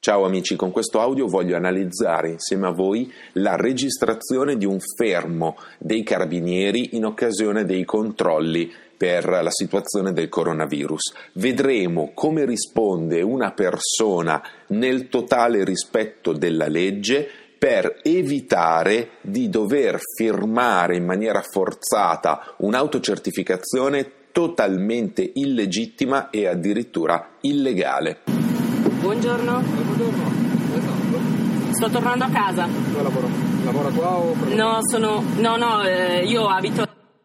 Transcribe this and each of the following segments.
Ciao amici, con questo audio voglio analizzare insieme a voi la registrazione di un fermo dei carabinieri in occasione dei controlli per la situazione del coronavirus. Vedremo come risponde una persona nel totale rispetto della legge per evitare di dover firmare in maniera forzata un'autocertificazione totalmente illegittima e addirittura illegale. Buongiorno. Buongiorno. Sto tornando a casa. Dove lavora qua o per... Io abito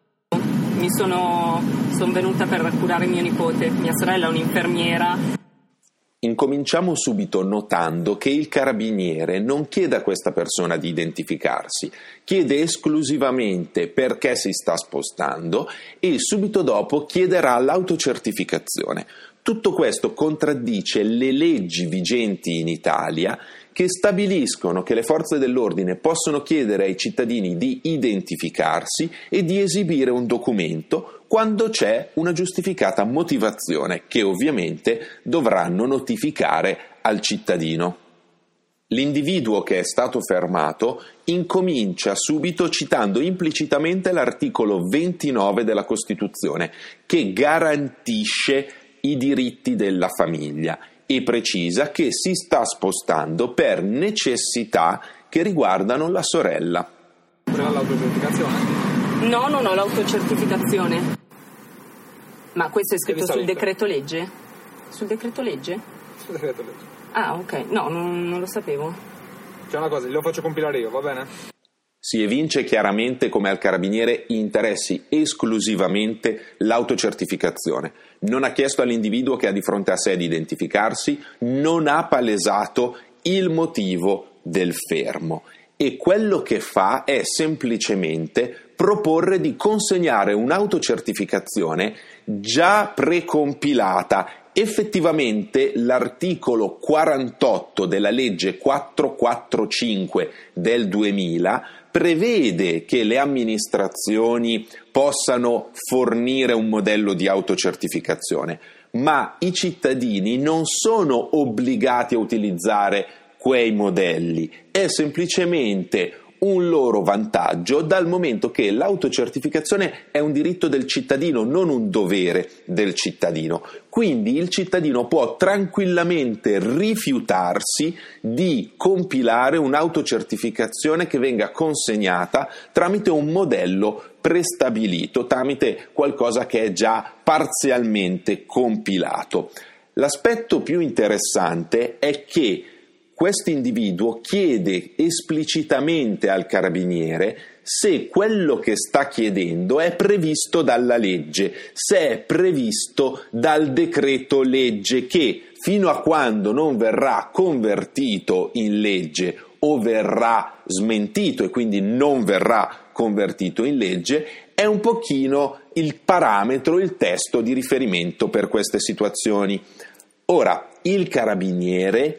sono venuta per curare mio nipote. Mia sorella è un'infermiera. Incominciamo subito notando che il carabiniere non chiede a questa persona di identificarsi, chiede esclusivamente perché si sta spostando e subito dopo chiederà l'autocertificazione. Tutto questo contraddice le leggi vigenti in Italia che stabiliscono che le forze dell'ordine possono chiedere ai cittadini di identificarsi e di esibire un documento quando c'è una giustificata motivazione che ovviamente dovranno notificare al cittadino. L'individuo che è stato fermato incomincia subito citando implicitamente l'articolo 29 della Costituzione che garantisce i diritti della famiglia e precisa che si sta spostando per necessità che riguardano la sorella. L'autocertificazione? No, non ho l'autocertificazione. Ma questo è scritto sul decreto legge? Sul decreto legge? Sul decreto legge. Ah, ok. No, non lo sapevo. C'è una cosa, lo faccio compilare io, va bene? Si evince chiaramente come al carabiniere interessi esclusivamente l'autocertificazione. Non ha chiesto all'individuo che ha di fronte a sé di identificarsi, non ha palesato il motivo del fermo e quello che fa è semplicemente proporre di consegnare un'autocertificazione già precompilata. Effettivamente l'articolo 48 della legge 445 del 2000 prevede che le amministrazioni possano fornire un modello di autocertificazione, ma i cittadini non sono obbligati a utilizzare quei modelli, è semplicemente un loro vantaggio dal momento che l'autocertificazione è un diritto del cittadino, non un dovere del cittadino. Quindi il cittadino può tranquillamente rifiutarsi di compilare un'autocertificazione che venga consegnata tramite un modello prestabilito, tramite qualcosa che è già parzialmente compilato. L'aspetto più interessante è che questo individuo chiede esplicitamente al carabiniere se quello che sta chiedendo è previsto dalla legge, se è previsto dal decreto legge che fino a quando non verrà convertito in legge o verrà smentito e quindi non verrà convertito in legge, è un pochino il parametro, il testo di riferimento per queste situazioni. Ora, il carabiniere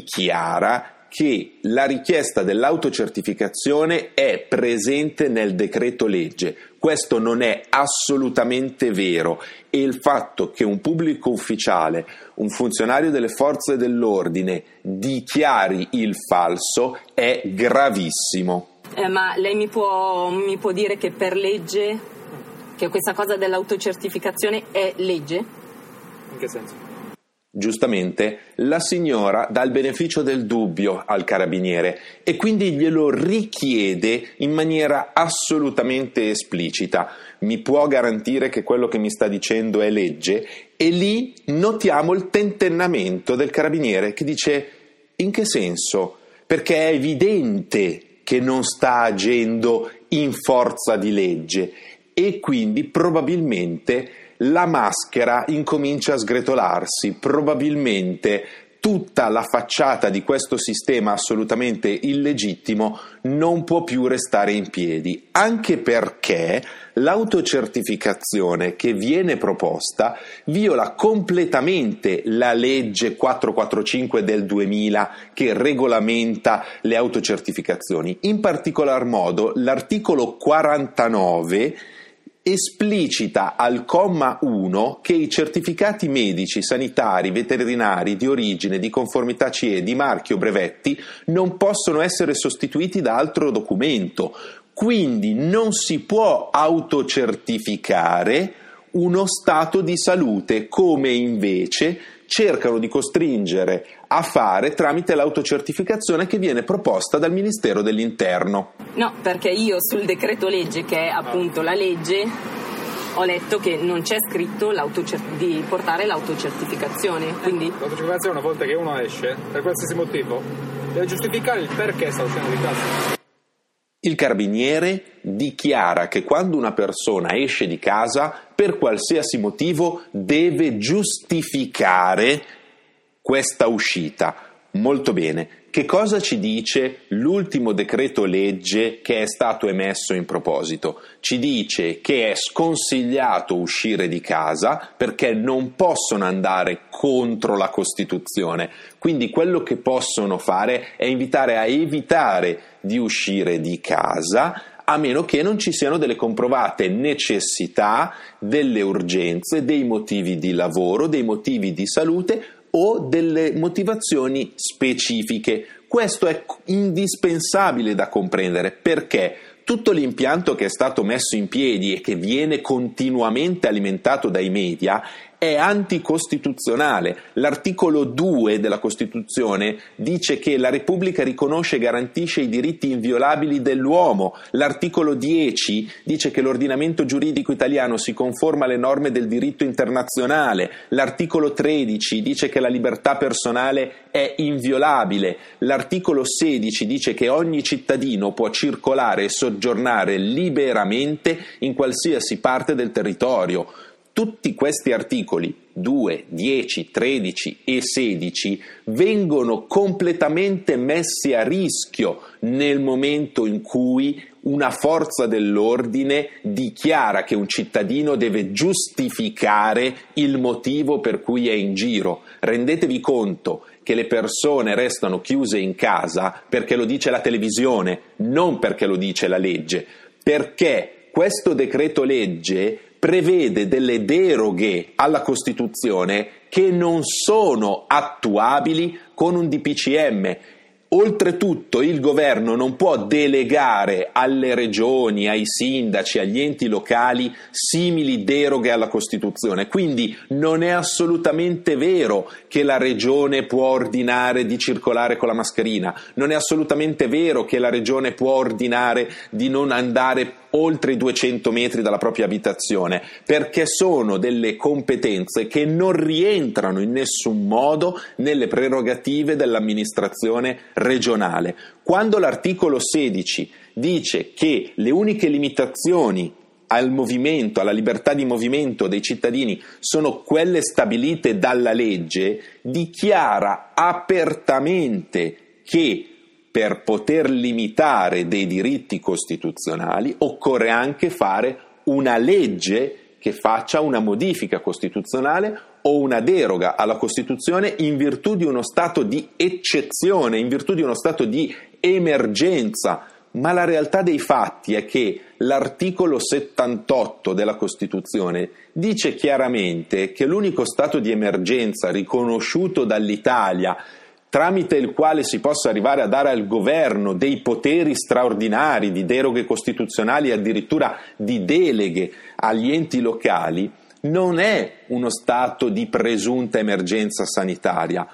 dichiara che la richiesta dell'autocertificazione è presente nel decreto legge. Questo non è assolutamente vero e il fatto che un pubblico ufficiale, un funzionario delle forze dell'ordine dichiari il falso è gravissimo. Ma lei mi può dire che per legge, che questa cosa dell'autocertificazione è legge? In che senso? Giustamente, la signora dà il beneficio del dubbio al carabiniere e quindi glielo richiede in maniera assolutamente esplicita. Mi può garantire che quello che mi sta dicendo è legge? E lì notiamo il tentennamento del carabiniere che dice: in che senso? Perché è evidente che non sta agendo in forza di legge e quindi probabilmente la maschera incomincia a sgretolarsi, probabilmente tutta la facciata di questo sistema assolutamente illegittimo non può più restare in piedi, anche perché l'autocertificazione che viene proposta viola completamente la legge 445 del 2000 che regolamenta le autocertificazioni. In particolar modo l'articolo 49 esplicita al comma 1 che i certificati medici, sanitari, veterinari, di origine, di conformità CE, di marchio, brevetti non possono essere sostituiti da altro documento. Quindi non si può autocertificare uno stato di salute, come invece cercano di costringere a fare tramite l'autocertificazione che viene proposta dal Ministero dell'Interno. No, perché io sul decreto legge, che è appunto la legge, ho letto che non c'è scritto di portare l'autocertificazione. Quindi L'autocertificazione, una volta che uno esce, per qualsiasi motivo, deve giustificare il perché sta uscendo di casa. Il carabiniere dichiara che quando una persona esce di casa, per qualsiasi motivo, deve giustificare questa uscita. Molto bene. Che cosa ci dice l'ultimo decreto legge che è stato emesso in proposito? Ci dice che è sconsigliato uscire di casa perché non possono andare contro la Costituzione. Quindi quello che possono fare è invitare a evitare di uscire di casa, a meno che non ci siano delle comprovate necessità, delle urgenze, dei motivi di lavoro, dei motivi di salute o delle motivazioni specifiche. Questo è indispensabile da comprendere, perché tutto l'impianto che è stato messo in piedi e che viene continuamente alimentato dai media è anticostituzionale. L'articolo 2 della Costituzione dice che la Repubblica riconosce e garantisce i diritti inviolabili dell'uomo. L'articolo 10 dice che l'ordinamento giuridico italiano si conforma alle norme del diritto internazionale. L'articolo 13 dice che la libertà personale è inviolabile. L'articolo 16 dice che ogni cittadino può circolare e soggiornare liberamente in qualsiasi parte del territorio. Tutti questi articoli 2, 10, 13 e 16 vengono completamente messi a rischio nel momento in cui una forza dell'ordine dichiara che un cittadino deve giustificare il motivo per cui è in giro. Rendetevi conto che le persone restano chiuse in casa perché lo dice la televisione, non perché lo dice la legge, perché questo decreto legge prevede delle deroghe alla Costituzione che non sono attuabili con un DPCM. Oltretutto il governo non può delegare alle regioni, ai sindaci, agli enti locali simili deroghe alla Costituzione. Quindi non è assolutamente vero che la regione può ordinare di circolare con la mascherina, non è assolutamente vero che la regione può ordinare di non andare oltre i 200 metri dalla propria abitazione, perché sono delle competenze che non rientrano in nessun modo nelle prerogative dell'amministrazione regionale. Quando l'articolo 16 dice che le uniche limitazioni al movimento, alla libertà di movimento dei cittadini sono quelle stabilite dalla legge, dichiara apertamente che per poter limitare dei diritti costituzionali occorre anche fare una legge che faccia una modifica costituzionale o una deroga alla Costituzione in virtù di uno stato di eccezione, in virtù di uno stato di emergenza. Ma la realtà dei fatti è che l'articolo 78 della Costituzione dice chiaramente che l'unico stato di emergenza riconosciuto dall'Italia, tramite il quale si possa arrivare a dare al governo dei poteri straordinari di deroghe costituzionali e addirittura di deleghe agli enti locali, non è uno stato di presunta emergenza sanitaria,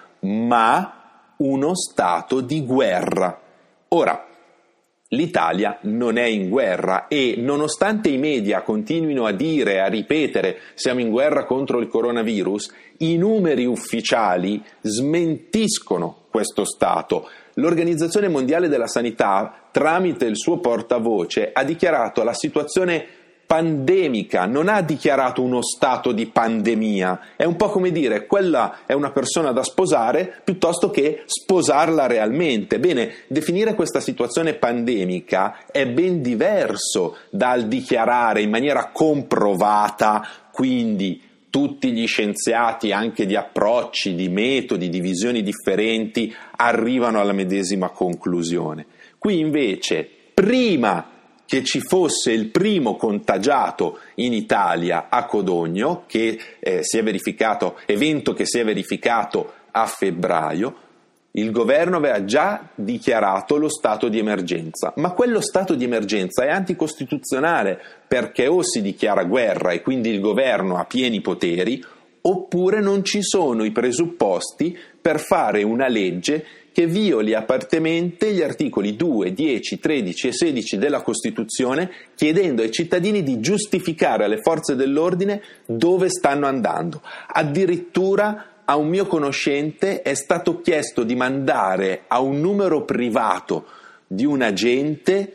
ma uno stato di guerra. Ora, l'Italia non è in guerra e nonostante i media continuino a dire, a ripetere siamo in guerra contro il coronavirus, i numeri ufficiali smentiscono questo stato. L'Organizzazione Mondiale della Sanità, tramite il suo portavoce, ha dichiarato la situazione pandemica, non ha dichiarato uno stato di pandemia. È un po' come dire quella è una persona da sposare piuttosto che sposarla realmente. Bene, definire questa situazione pandemica è ben diverso dal dichiarare in maniera comprovata, quindi tutti gli scienziati, anche di approcci, di metodi, di visioni differenti, arrivano alla medesima conclusione. Qui invece, prima che ci fosse il primo contagiato in Italia a Codogno, che si è verificato, evento che si è verificato a febbraio, il governo aveva già dichiarato lo stato di emergenza, ma quello stato di emergenza è anticostituzionale, perché o si dichiara guerra e quindi il governo ha pieni poteri, oppure non ci sono i presupposti per fare una legge che violi apertamente gli articoli 2, 10, 13 e 16 della Costituzione, chiedendo ai cittadini di giustificare alle forze dell'ordine dove stanno andando. Addirittura a un mio conoscente è stato chiesto di mandare a un numero privato di un agente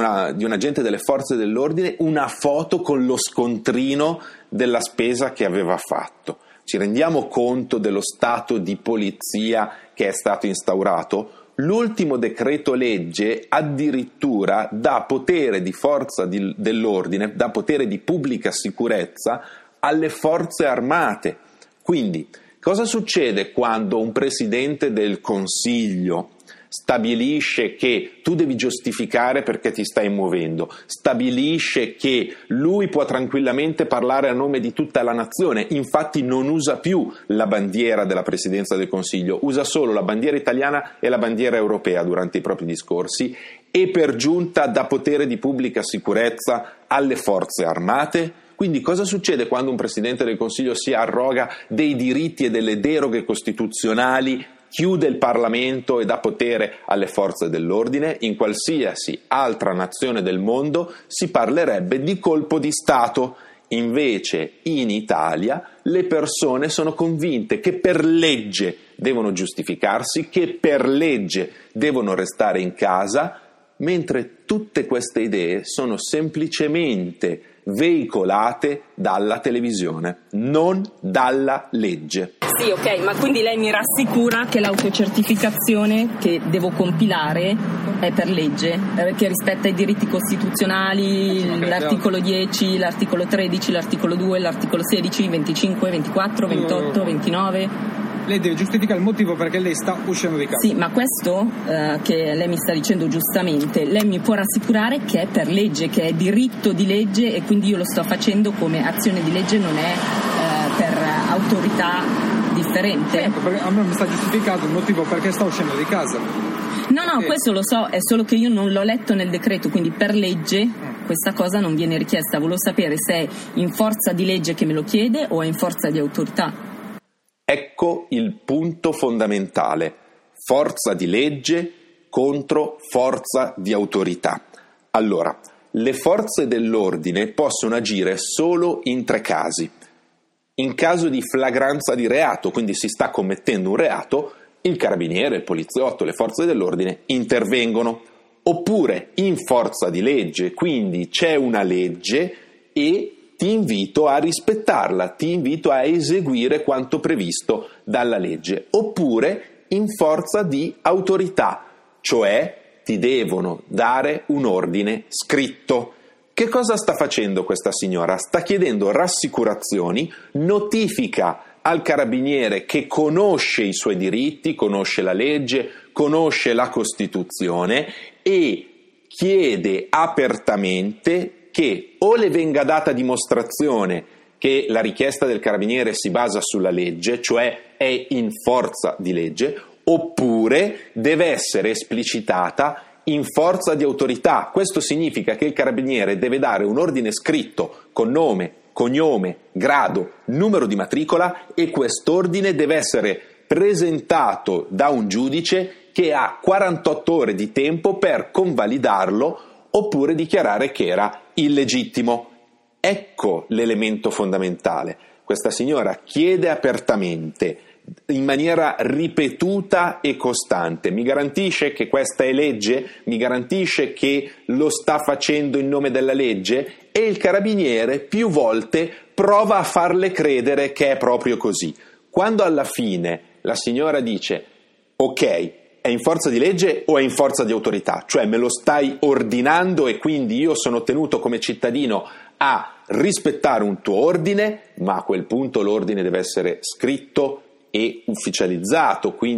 delle forze dell'ordine una foto con lo scontrino della spesa che aveva fatto. Ci rendiamo conto dello stato di polizia che è stato instaurato? L'ultimo decreto legge addirittura dà potere di forza dell'ordine, dà potere di pubblica sicurezza alle forze armate. Quindi, cosa succede quando un presidente del Consiglio stabilisce che tu devi giustificare perché ti stai muovendo, stabilisce che lui può tranquillamente parlare a nome di tutta la nazione, infatti non usa più la bandiera della Presidenza del Consiglio, usa solo la bandiera italiana e la bandiera europea durante i propri discorsi, e per giunta dà potere di pubblica sicurezza alle forze armate? Quindi cosa succede quando un Presidente del Consiglio si arroga dei diritti e delle deroghe costituzionali, chiude il Parlamento e dà potere alle forze dell'ordine? In qualsiasi altra nazione del mondo si parlerebbe di colpo di Stato. Invece in Italia le persone sono convinte che per legge devono giustificarsi, che per legge devono restare in casa, mentre tutte queste idee sono semplicemente veicolate dalla televisione, non dalla legge. Sì, ok, ma quindi lei mi rassicura che l'autocertificazione che devo compilare è per legge, che rispetta i diritti costituzionali, l'articolo 10, l'articolo 13, l'articolo 2, l'articolo 16, 25, 24, 28, 29... Lei deve giustificare il motivo perché lei sta uscendo di casa. Sì, ma questo che lei mi sta dicendo giustamente, lei mi può rassicurare che è per legge, che è diritto di legge, e quindi io lo sto facendo come azione di legge, non è per autorità differente? Ecco, perché a me mi sta giustificando il motivo perché sta uscendo di casa. No, questo lo so, è solo che io non l'ho letto nel decreto, quindi per legge questa cosa non viene richiesta. Volevo sapere se è in forza di legge che me lo chiede o è in forza di autorità. Ecco il punto fondamentale: forza di legge contro forza di autorità. Allora, le forze dell'ordine possono agire solo in 3 casi. In caso di flagranza di reato, quindi si sta commettendo un reato, il carabiniere, il poliziotto, le forze dell'ordine intervengono. Oppure in forza di legge, quindi c'è una legge e ti invito a rispettarla, ti invito a eseguire quanto previsto dalla legge. Oppure in forza di autorità, cioè ti devono dare un ordine scritto. Che cosa sta facendo questa signora? Sta chiedendo rassicurazioni, notifica al carabiniere che conosce i suoi diritti, conosce la legge, conosce la Costituzione, e chiede apertamente che o le venga data dimostrazione che la richiesta del carabiniere si basa sulla legge, cioè è in forza di legge, oppure deve essere esplicitata in forza di autorità. Questo significa che il carabiniere deve dare un ordine scritto con nome, cognome, grado, numero di matricola, e quest'ordine deve essere presentato da un giudice che ha 48 ore di tempo per convalidarlo oppure dichiarare che era illegittimo. Ecco l'elemento fondamentale. Questa signora chiede apertamente, in maniera ripetuta e costante: mi garantisce che questa è legge? Mi garantisce che lo sta facendo in nome della legge? E il carabiniere più volte prova a farle credere che è proprio così. Quando alla fine la signora dice: ok, è in forza di legge o è in forza di autorità? Cioè me lo stai ordinando e quindi io sono tenuto come cittadino a rispettare un tuo ordine, ma a quel punto l'ordine deve essere scritto e ufficializzato, quindi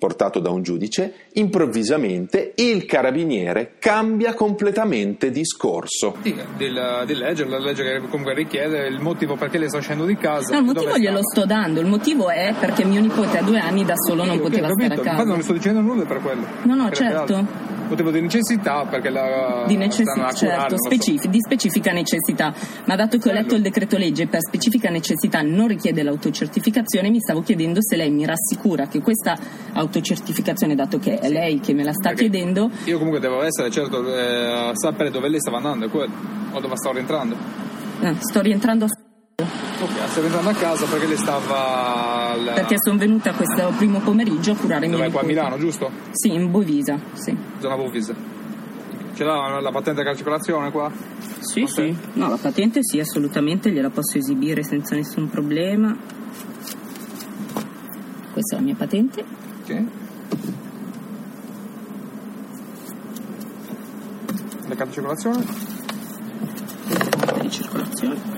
portato da un giudice, improvvisamente il carabiniere cambia completamente discorso. La legge che comunque richiede il motivo perché lei sta uscendo di casa. No, il motivo glielo sto dando, il motivo è perché mio nipote a 2 anni da solo non poteva stare a casa. Infatti non le sto dicendo nulla per quello. No, certo. Motivo di necessità perché di necessità, certo, di specifica necessità, ma dato che ho letto il decreto legge per specifica necessità non richiede l'autocertificazione, mi stavo chiedendo se lei mi rassicura che questa autocertificazione, dato che è lei che me la sta chiedendo, io comunque devo essere certo sapere dove lei stava andando, è quello, o dove sto rientrando. Sto rientrando Ok, sto rientrando a casa perché lei stava perché sono venuta questo primo pomeriggio a curare mio nipote. Dove, qua a Milano, giusto? Sì, in Bovisa, sì. Zona Bovisa. Ce l'ha la patente della circolazione qua? Sì, sì. No, la patente sì, assolutamente, gliela posso esibire senza nessun problema. Questa è la mia patente. Ok. La carta di circolazione? Carta di circolazione.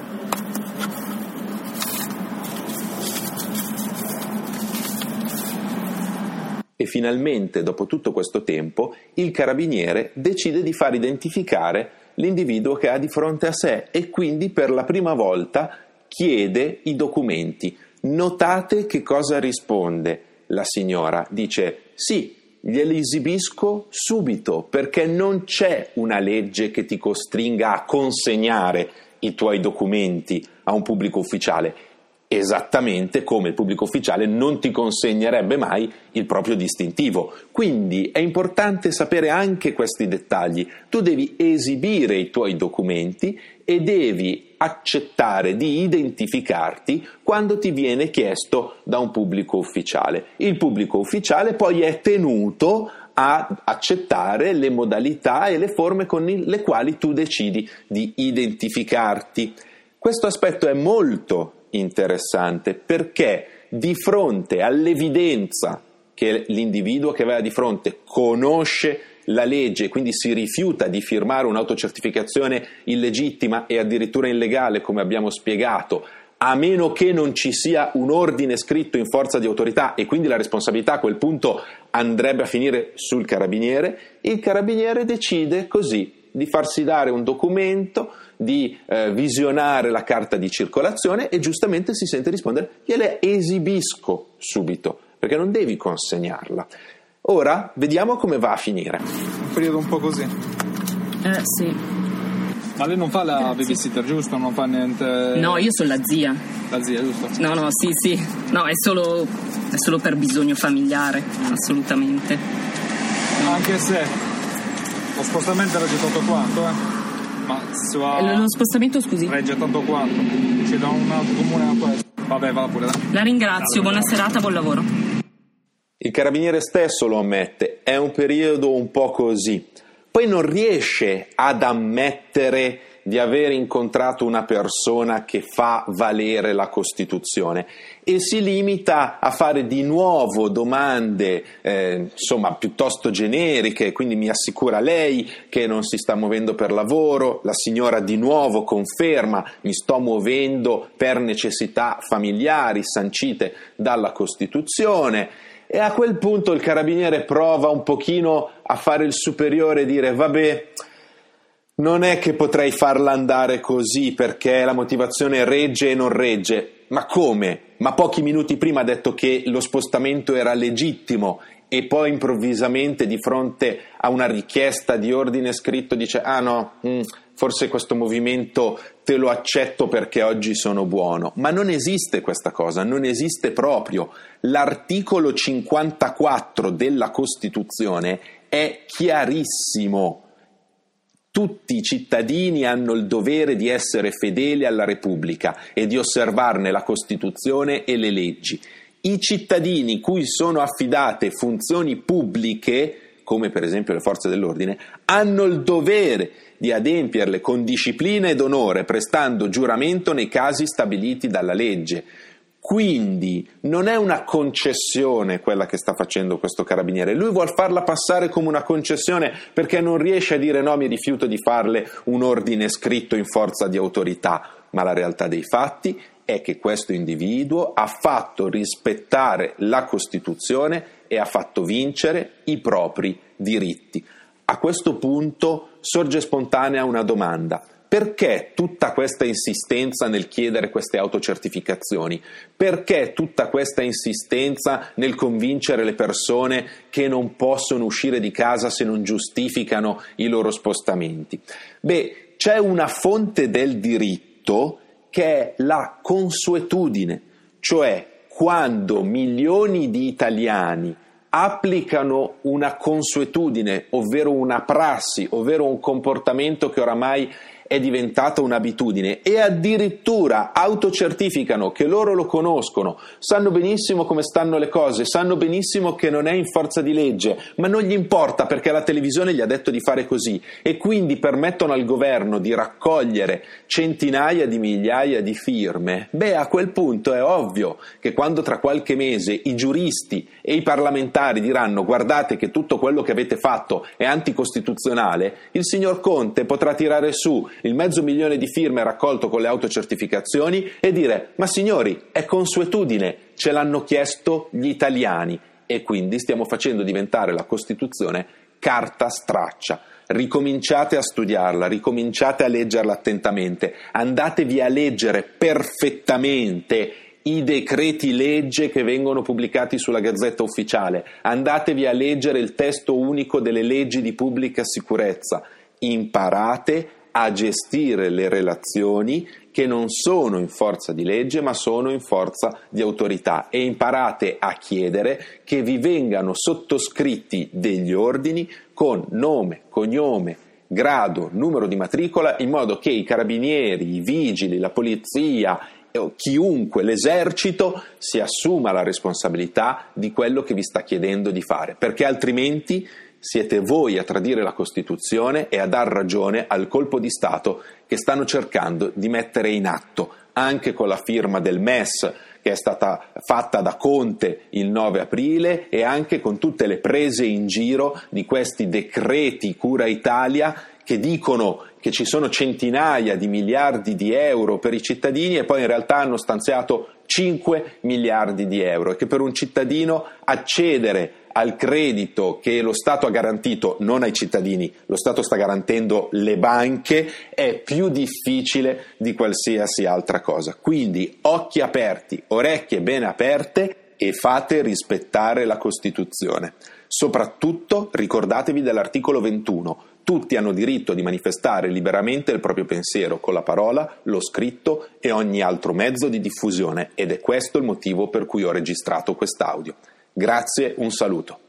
E finalmente, dopo tutto questo tempo, il carabiniere decide di far identificare l'individuo che ha di fronte a sé e quindi per la prima volta chiede i documenti. Notate che cosa risponde la signora. Dice: sì, glieli esibisco subito, perché non c'è una legge che ti costringa a consegnare i tuoi documenti a un pubblico ufficiale. Esattamente come il pubblico ufficiale non ti consegnerebbe mai il proprio distintivo. Quindi è importante sapere anche questi dettagli. Tu devi esibire i tuoi documenti e devi accettare di identificarti quando ti viene chiesto da un pubblico ufficiale. Il pubblico ufficiale poi è tenuto a accettare le modalità e le forme con le quali tu decidi di identificarti. Questo aspetto è molto interessante perché di fronte all'evidenza che l'individuo che aveva di fronte conosce la legge e quindi si rifiuta di firmare un'autocertificazione illegittima e addirittura illegale, come abbiamo spiegato, a meno che non ci sia un ordine scritto in forza di autorità e quindi la responsabilità a quel punto andrebbe a finire sul carabiniere, il carabiniere decide così di farsi dare un documento, di visionare la carta di circolazione e giustamente si sente rispondere: gliele esibisco subito, perché non devi consegnarla. Ora vediamo come va a finire. Un periodo un po' così. Sì. Ma lei non fa la babysitter, giusto? Non fa niente. No, io sono la zia. La zia, giusto? No, sì. No, è solo per bisogno familiare, assolutamente. Anche se lo spostamento era già tanto quanto, Ma lo spostamento, scusi? Regge tanto quanto? C'è da un altro comune a questo. Vabbè, va pure. La ringrazio, buona serata, buon lavoro. Il carabiniere stesso lo ammette, è un periodo un po' così. Poi non riesce ad ammettere di aver incontrato una persona che fa valere la Costituzione e si limita a fare di nuovo domande piuttosto generiche, quindi mi assicura lei che non si sta muovendo per lavoro, la signora di nuovo conferma mi sto muovendo per necessità familiari sancite dalla Costituzione. E a quel punto il carabiniere prova un pochino a fare il superiore e dire: vabbè, non è che potrei farla andare così perché la motivazione regge e non regge. Ma come? Ma pochi minuti prima ha detto che lo spostamento era legittimo e poi improvvisamente di fronte a una richiesta di ordine scritto dice: ah no, forse questo movimento te lo accetto perché oggi sono buono. Ma non esiste questa cosa, non esiste proprio. L'articolo 54 della Costituzione è chiarissimo. Tutti i cittadini hanno il dovere di essere fedeli alla Repubblica e di osservarne la Costituzione e le leggi. I cittadini cui sono affidate funzioni pubbliche, come per esempio le forze dell'ordine, hanno il dovere di adempierle con disciplina ed onore, prestando giuramento nei casi stabiliti dalla legge. Quindi non è una concessione quella che sta facendo questo carabiniere, lui vuol farla passare come una concessione perché non riesce a dire no, mi rifiuto di farle un ordine scritto in forza di autorità, ma la realtà dei fatti è che questo individuo ha fatto rispettare la Costituzione e ha fatto vincere i propri diritti. A questo punto sorge spontanea una domanda: perché tutta questa insistenza nel chiedere queste autocertificazioni? Perché tutta questa insistenza nel convincere le persone che non possono uscire di casa se non giustificano i loro spostamenti? Beh, c'è una fonte del diritto che è la consuetudine, cioè quando milioni di italiani applicano una consuetudine, ovvero una prassi, ovvero un comportamento che oramai è diventata un'abitudine, e addirittura autocertificano che loro lo conoscono, sanno benissimo come stanno le cose, sanno benissimo che non è in forza di legge, ma non gli importa perché la televisione gli ha detto di fare così, e quindi permettono al governo di raccogliere centinaia di migliaia di firme. Beh, a quel punto è ovvio che quando tra qualche mese i giuristi e i parlamentari diranno guardate che tutto quello che avete fatto è anticostituzionale, il signor Conte potrà tirare su il 500.000 di firme raccolto con le autocertificazioni e dire ma signori, è consuetudine, ce l'hanno chiesto gli italiani, e quindi stiamo facendo diventare la Costituzione carta straccia. Ricominciate a studiarla, ricominciate a leggerla attentamente, andatevi a leggere perfettamente i decreti legge che vengono pubblicati sulla Gazzetta Ufficiale, andatevi a leggere il testo unico delle leggi di pubblica sicurezza, imparate a gestire le relazioni che non sono in forza di legge ma sono in forza di autorità, e imparate a chiedere che vi vengano sottoscritti degli ordini con nome, cognome, grado, numero di matricola, in modo che i carabinieri, i vigili, la polizia, chiunque, l'esercito, si assuma la responsabilità di quello che vi sta chiedendo di fare, perché altrimenti siete voi a tradire la Costituzione e a dar ragione al colpo di Stato che stanno cercando di mettere in atto, anche con la firma del MES che è stata fatta da Conte il 9 aprile e anche con tutte le prese in giro di questi decreti Cura Italia che dicono che ci sono centinaia di miliardi di euro per i cittadini e poi in realtà hanno stanziato 5 miliardi di euro, e che per un cittadino accedere al credito che lo Stato ha garantito, non ai cittadini, lo Stato sta garantendo le banche, è più difficile di qualsiasi altra cosa. Quindi occhi aperti, orecchie bene aperte e fate rispettare la Costituzione. Soprattutto ricordatevi dell'articolo 21. Tutti hanno diritto di manifestare liberamente il proprio pensiero con la parola, lo scritto e ogni altro mezzo di diffusione, ed è questo il motivo per cui ho registrato quest'audio. Grazie, un saluto.